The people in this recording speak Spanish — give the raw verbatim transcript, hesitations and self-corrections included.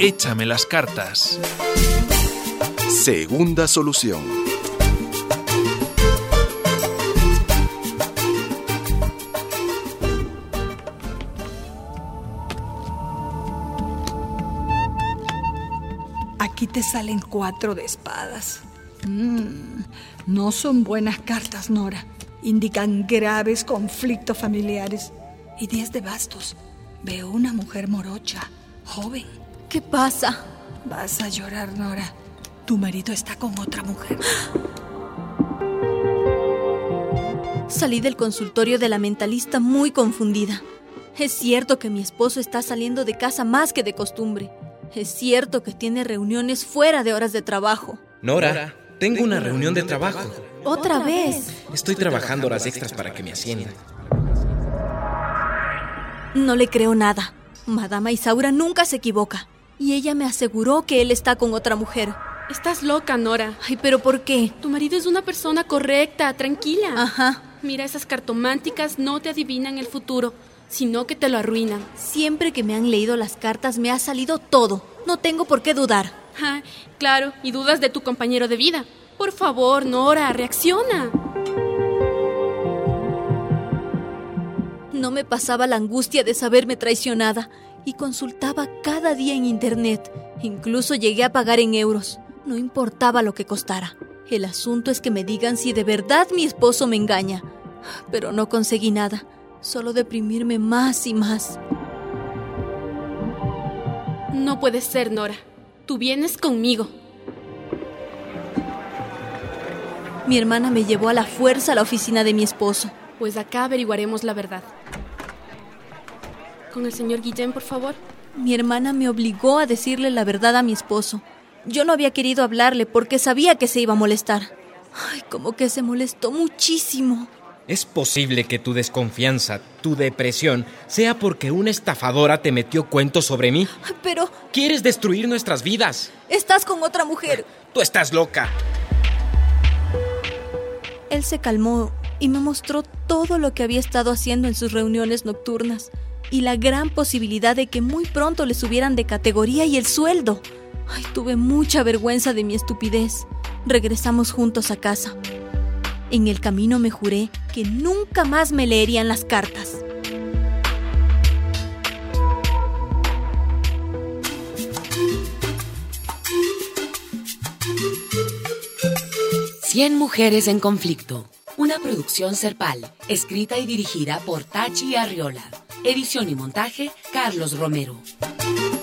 Échame las cartas. Segunda solución. Aquí te salen cuatro de espadas. Mm, no son buenas cartas, Nora. Indican graves conflictos familiares. Y diez de bastos. Veo una mujer morocha, joven. ¿Qué pasa? Vas a llorar, Nora. Tu marido está con otra mujer. Salí del consultorio de la mentalista muy confundida. Es cierto que mi esposo está saliendo de casa más que de costumbre. Es cierto que tiene reuniones fuera de horas de trabajo. Nora, Nora tengo, tengo una reunión de trabajo. ¿Otra vez? Estoy trabajando horas extras para que me asciendan. No le creo nada. Madama Isaura nunca se equivoca. Y ella me aseguró que él está con otra mujer. Estás loca, Nora. Ay, ¿pero por qué? Tu marido es una persona correcta, tranquila. Ajá. Mira, esas cartománticas no te adivinan el futuro, sino que te lo arruinan. Siempre que me han leído las cartas me ha salido todo. No tengo por qué dudar. Ah, claro, y dudas de tu compañero de vida. Por favor, Nora, reacciona. No me pasaba la angustia de saberme traicionada y consultaba cada día en internet. Incluso llegué a pagar en euros. No importaba lo que costara. El asunto es que me digan si de verdad mi esposo me engaña. Pero no conseguí nada. Solo deprimirme más y más. No puede ser, Nora. Tú vienes conmigo. Mi hermana me llevó a la fuerza a la oficina de mi esposo. Pues acá averiguaremos la verdad. Con el señor Guillén, por favor. Mi hermana me obligó a decirle la verdad a mi esposo. Yo no había querido hablarle porque sabía que se iba a molestar. Ay, como que se molestó muchísimo. Es posible que tu desconfianza, tu depresión, sea porque una estafadora te metió cuentos sobre mí. Pero... ¿Quieres destruir nuestras vidas? Estás con otra mujer. Tú estás loca. Él se calmó y me mostró todo lo que había estado haciendo en sus reuniones nocturnas y la gran posibilidad de que muy pronto le subieran de categoría y el sueldo. Ay, tuve mucha vergüenza de mi estupidez. Regresamos juntos a casa. En el camino me juré que nunca más me leerían las cartas. Cien mujeres en conflicto. Una producción Serpal, escrita y dirigida por Tachi Arriola. Edición y montaje, Carlos Romero.